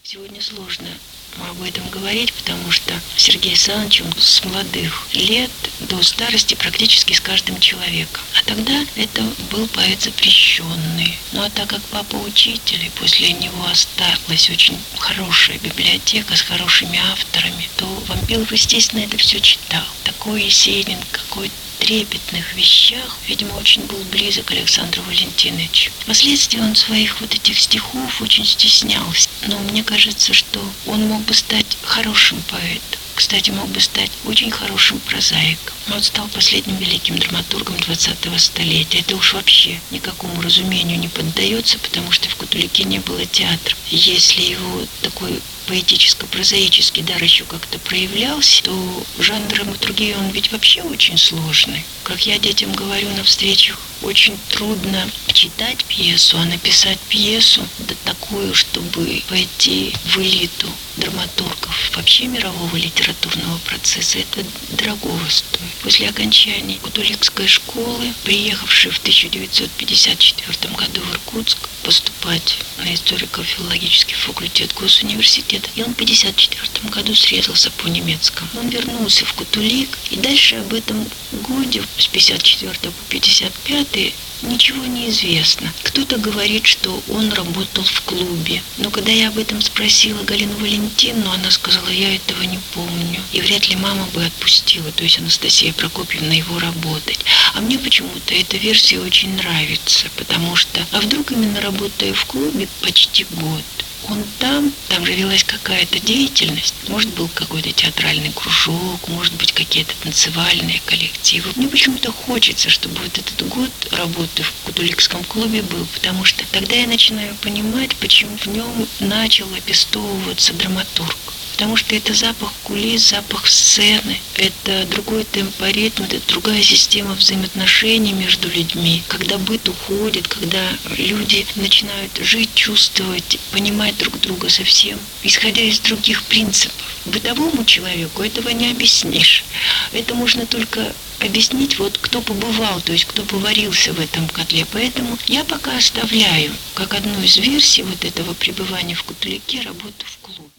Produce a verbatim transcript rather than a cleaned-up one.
Сегодня сложно об этом говорить, потому что Сергей Александрович, он с молодых лет до старости практически с каждым человеком. А тогда это был поэт запрещенный. Ну а так как папа учитель, и после него осталась очень хорошая библиотека с хорошими авторами, то Вампилов, естественно, это все читал. Такой Есенин, какой трепетных вещах, видимо, очень был близок Александру Валентиновичу. Впоследствии он своих вот этих стихов очень стеснялся. Но мне кажется, что он мог бы стать хорошим поэтом. Кстати, мог бы стать очень хорошим прозаиком. Он стал последним великим драматургом двадцатого столетия. Это уж вообще никакому разумению не поддается, потому что в Кутулике не было театра. Если его такой поэтическо-прозаический дар еще как-то проявлялся, то жанр драматургии, он ведь вообще очень сложный. Как я детям говорю на встречах, очень трудно читать пьесу, а написать пьесу, да такую, чтобы пойти в элиту драматургов вообще мирового литературного процесса, это дорогого стоит. После окончания Кутуликской школы, приехавший в тысяча девятьсот пятьдесят четвёртом году в Иркутск поступать на историко-филологический факультет Госуниверситета, и он в пятьдесят четвёртом году срезался по немецкому. Он вернулся в Кутулик, и дальше об этом годе, с пятьдесят четвёртого по пятьдесят пятый, ничего не известно. Кто-то говорит, что он работал в клубе. Но когда я об этом спросила Галину Валентиновну, она сказала, я этого не помню. И вряд ли мама бы отпустила, то есть Анастасия Прокопьевна, его работать. А мне почему-то эта версия очень нравится, потому что, а вдруг именно работая в клубе почти год, он там, там же велась какая-то деятельность, может, был какой-то театральный кружок, может быть, какие-то танцевальные коллективы. Мне почему-то хочется, чтобы вот этот год работы в Кутуликском клубе был, потому что тогда я начинаю понимать, почему в нем начал опестовываться драматург. Потому что это запах кулис, запах сцены, это другой темпоритм, это другая система взаимоотношений между людьми. Когда быт уходит, когда люди начинают жить, чувствовать, понимать друг друга совсем, исходя из других принципов. Бытовому человеку этого не объяснишь. Это можно только объяснить, вот кто побывал, то есть кто поварился в этом котле. Поэтому я пока оставляю, как одну из версий вот этого пребывания в Кутулике, работу в клубе.